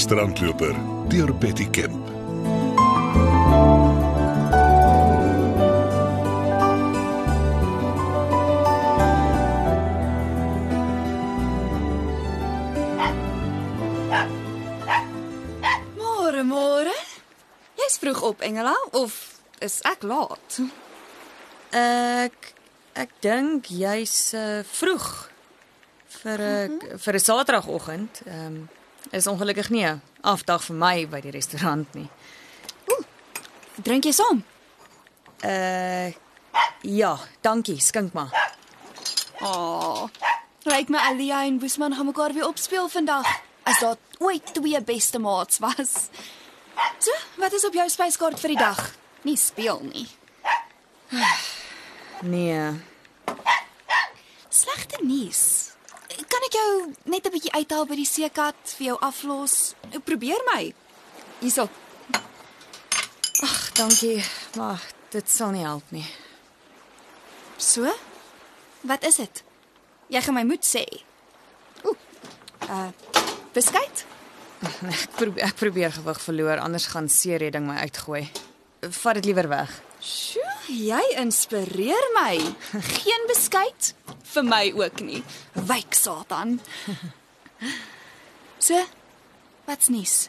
strandloper deur Betty Kemp. Môre. Jy's vroeg op, Engela, of is ek laat? Ek dink jy's vroeg vir 'n Saterdagoggend. Is ongelukkig nie 'n afdag vir my by die restaurant nie. Drink jy saam? Ja, dankie, skink maar. Lyk my Alia en Boesman gaan mekaar weer opspeel vandag, as daar ooit 2 beste maats was. So, wat is op jou spyskaart vir die dag? Nie speel nie. Nee, Slegte nuus. Kan ek jou net 'n bietjie uithaal by die seekat, vir jou aflos? Probeer my. Hierso. dankie, maar dit sal nie help nie. So? Wat is dit? Jy gaan my moet sê. Beskuit? Ek probeer gewig verloor, anders gaan seeredding my uitgooi. Vat dit liewer weg. Sjoe, jy inspireer my. Geen beskuit? Vir my ook nie. Wyk Satan. So, wat's nuus?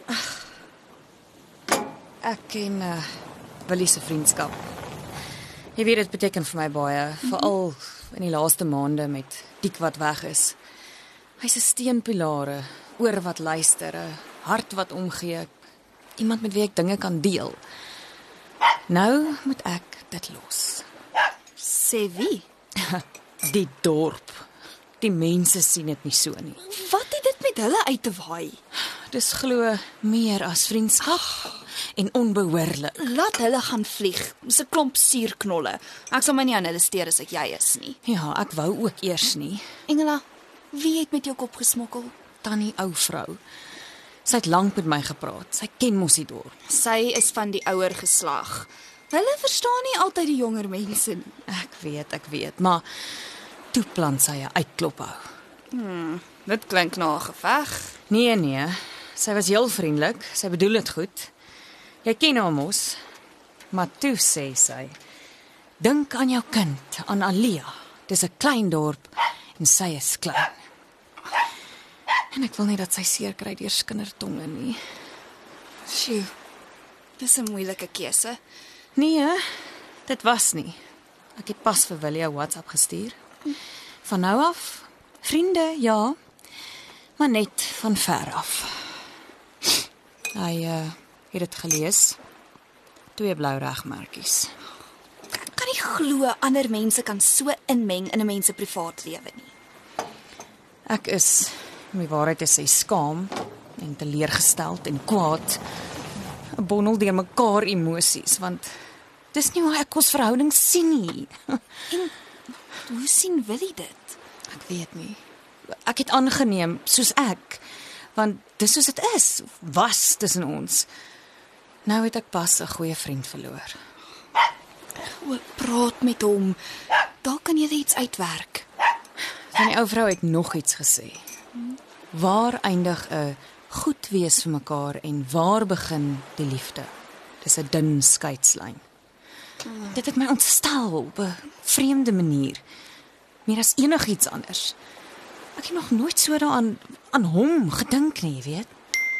Ek en Willie se vriendskap. Jy weet, dit beteken vir my baie, veral in die laaste maande met Diek wat weg is. Hy's 'n steunpilaar, oor wat luister, 'n hart wat omgee, iemand met wie ek dinge kan deel. Nou moet ek dit los. Sê wie? Die dorp. Die mense sien dit nie so nie. Wat het dit met hulle uit te waai? Dis glo meer as vriendskap en onbehoorlik. Laat hulle gaan vlieg. Dis 'n klomp suurknolle. Ek sal my nie aan hulle steur as ek jy is nie. Ja, ek wou ook eers nie. Engela, wie het met jou kop gesmokkel? Tannie ou vrou. Sy het lank met my gepraat. Sy ken mos die dorp. Sy is van die ouer geslag. Hulle verstaan nie altyd die jonger mense nie. Ek weet, maar toe plan sy 'n uitklop hou. Dit klink na 'n geveg. Nee, sy was heel vriendelik, sy bedoel dit goed. Jy ken haar mos. Maar toe sê sy, dink aan jou kind, aan Alia. Dis 'n klein dorp en sy is klein. En ek wil nie dat sy seer kry deur skindertonge nie. Sjoe. Dis 'n moeilike keuse. Nee, dit was nie. Ek het pas vir Willie 'n WhatsApp gestuur. Van nou af, vriende, ja, maar net van ver af. Hy het dit gelees. 2 blou regmerkies. Ek kan nie glo ander mense kan so inmeng in 'n mens se privaatlewe nie. Ek is, om die waarheid te sê, skaam en teleurgesteld en kwaad. 'n Bondel deur mekaar emosies, want dis nie hoe ek ons verhouding sien nie. Hoe sien Willie dit? Ek weet nie. Ek het aangeneem soos ek, want dis soos dit is, was tussen ons. Nou het ek pas 'n goeie vriend verloor. Praat met hom. Daar kan jy iets uitwerk. Van die ou vrou het nog iets gesê. Waar eindig 'n goed wees vir mekaar en waar begin die liefde? Dis 'n dun skeidslyn. Dit het my ontstel op 'n vreemde manier. Meer as enigiets anders. Ek het nog nooit so daaraan aan hom gedink nie, jy weet.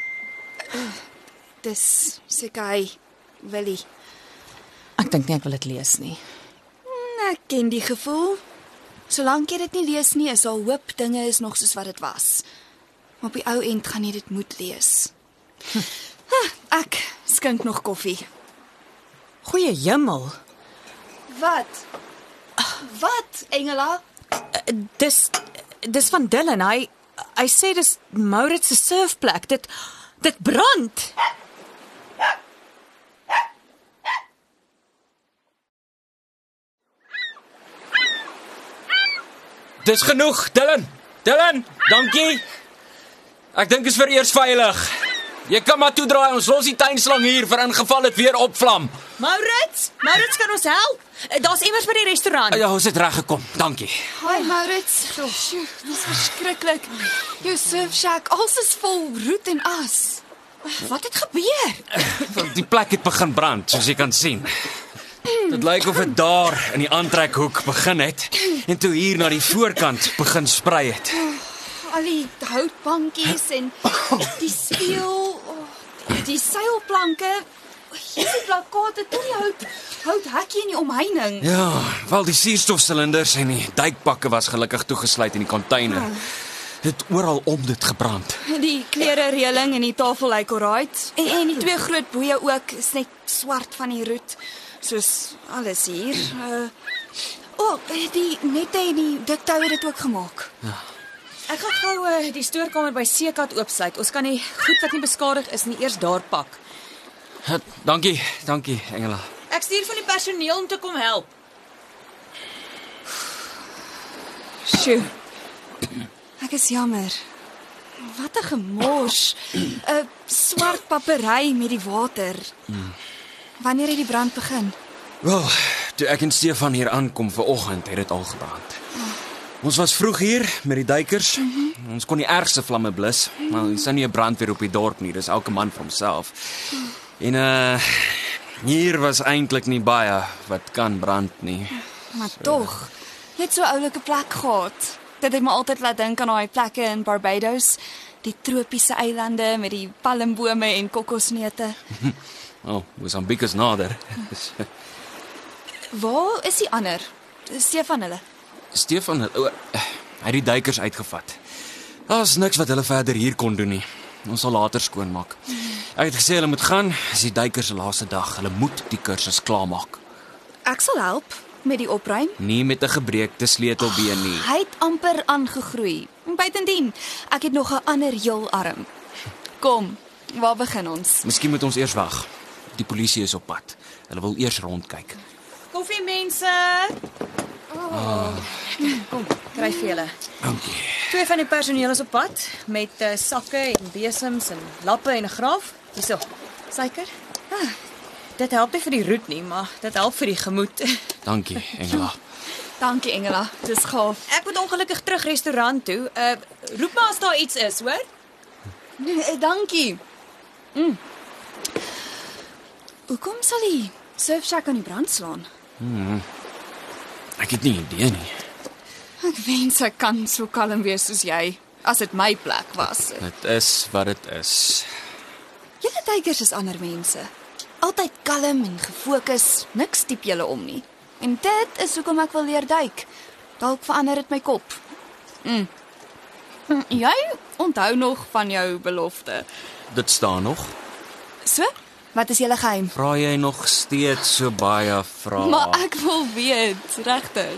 Dis seker hy, Willie. Ek dink nie ek wil dit lees nie. Ek ken die gevoel. Solank jy dit nie lees nie, is daar hoop dinge is nog soos wat dit was. Maar op die ou end gaan jy dit moet lees. Ek skink nog koffie. Goeie hemel. Wat? Wat, Engela? Dis van Dylan. Hy sê dis Maurits se surfplek. Dit brand. Dis genoeg, Dylan. Dylan, dankie. Ek dink is vir eers veilig. Jy kan maar toedraai, ons los die tuinslang hier vir ingeval dit weer opvlam. Maurits kan ons help. Daar's immers by die restaurant. Ja, ons het reg gekom. Dankie. Hi Maurits. Sjoe, dis verskriklik. Jou surfshack, alles is vol roet en as. Wat het gebeur? Die plek het begin brand, soos jy kan sien. Dit lyk of dit daar in die aantrekhoek begin het en toe hier na die voorkant begin sprei het. Al die houtbankies en die spieël, die seilplanke, die plakate, tot die houthekkie in die omheining. Ja, wel die suurstofsilinders en die duikpakke was gelukkig toegesluit in die container. Dit oral om dit gebrand. Die klere reëling en die tafel lyk alright. En die twee groot boeie ook is net swart van die roet, soos alles hier. Die nette en die diktou het dit ook gemaak. Ja. Ek gaan gou die stoorkamer by Seekat oopsluit. Ons kan die goed wat nie beskadig is nie eers daar pak. Dankie, Engela. Ek stuur van die personeel om te kom help. Sjoe. Ek is jammer. Wat 'n gemors. 'n Swart papery met die water. Wanneer het die brand begin? Wel, toe ek en Stefan hier aankom vanoggend, het dit al gebrand. Ons was vroeg hier met die duikers. Ons kon die ergste vlamme blus, maar ons sien nie 'n brandweer op die dorp nie, dis elke man vir homself. En hier was eintlik nie baie wat kan brand nie. Maar tog, jy het so 'n oulike plek gehad. Dit het my altyd laat dink aan daai plekke in Barbados, die tropiese eilande met die palmbome en kokosneute. Mosambiek is nader. Waar is die ander? Stefan hulle. Stefan het hy die duikers uitgevat. Daar's niks wat hulle verder hier kon doen nie. Ons sal later skoonmaak. Ek het gesê hulle moet gaan, dis die duikers se laaste dag. Hulle moet die kursus klaarmaak. Ek sal help met die opruim. Nie met 'n gebreekte sleutelbeen nie. Hy het amper aangegroei. Buitendien, ek het nog 'n ander heelarm. Kom, waar begin ons? Miskien moet ons eers wag. Die polisie is op pad. Hulle wil eers rondkyk. Koffie mense. Kom, kry vir julle. Dankie. 2 van die personeel is op pad met sakke en besems en lappe en 'n graaf. Hierso. Suiker. Dit help nie vir die roet nie, maar dit help vir die gemoed. Dankie, Engela. Dankie Engela, dis gaaf. Ek moet ongelukkig terug restaurant toe. Roep maar as daar iets is, hoor? Nee, dankie. Hoekom sal die surfshack aan die brand slaan? Ek het nie idee nie. Ek wens ek kan so kalm wees soos jy, as dit my plek was. Dit is wat dit is. Julle duikers is ander mense. Altyd kalm en gefokus, niks diep julle om nie. En dit is hoekom ek wil leer duik. Dalk verander dit my kop. Jy onthou nog van jou belofte. Dit staan nog. So, wat is julle geheim? Vra jy nog steeds so baie vrae? Maar ek wil weet, regtig.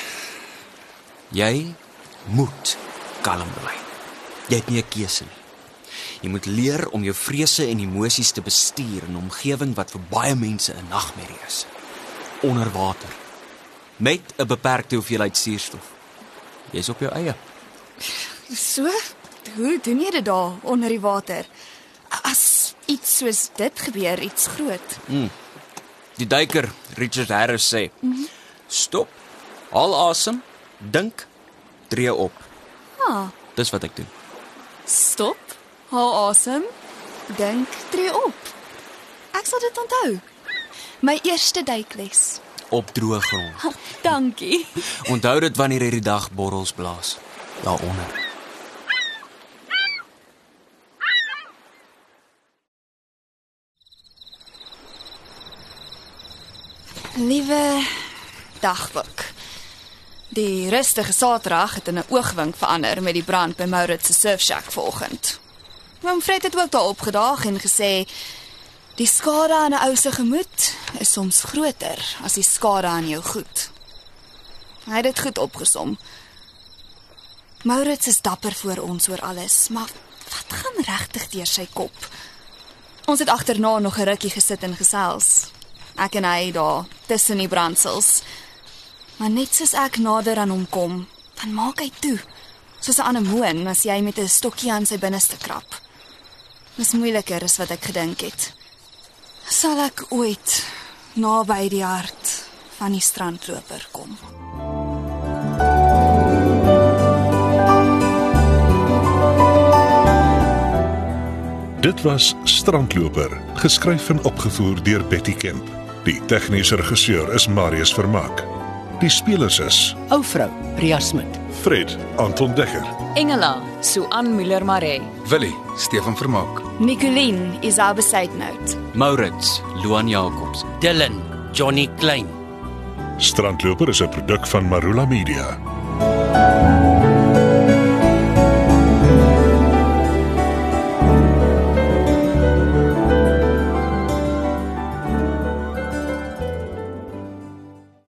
Jy moet kalm bly. Jy het nie 'n keuse nie. Jy moet leer om jou vrese en emosies te bestuur in 'n omgewing wat vir baie mense 'n nagmerrie is. Onder water. Met 'n beperkte hoeveelheid suurstof. Jy's op jou eie. So, hoe doen jy dit daar onder die water? As iets soos dit gebeur, iets groot. Die duiker Richard Harris sê: Stop, haal asem, dink, tree op. Dis wat ek doen. Stop, haal asem, dink, tree op. Ek sal dit onthou. My eerste duikles. Op droë grond. Dankie. Onthou dit wanneer jy die dag borrels blaas. Daaronder. Liewe dagboek. Die rustige Saterdag het in 'n oogwink verander met die brand by Maurits se surfshack vanoggend. Oom Fred het ook daar opgedaag en gesê die skade aan 'n ou se gemoed is soms groter as die skade aan jou goed. Hy het dit goed opgesom. Maurits is dapper voor ons oor alles, maar wat gaan regtig deur sy kop? Ons het agterna nog 'n rukkie gesit en gesels. Ek en hy daar tussen die brandsels. Maar net soos ek nader aan hom kom, dan maak hy toe, soos 'n anemoon as jy met 'n stokkie aan sy binneste krap. Dis moeiliker as wat ek gedink het. Sal ek ooit naby die hart van die strandloper kom? Dit was Strandloper, geskryf en opgevoer deur Betty Kemp. Die tegniese regisseur is Marius Vermaak. Die spelers is Ou vrou, Ria Smit. Fred, Anton Dekker, Engela, Suan Müller-Maree. Willie, Stefan Vermaak. Nicoline is our besidenout. Maurits, Luan Jacobs. Dylan, Johnny Klein. Strandloper is 'n produk van Marula Media.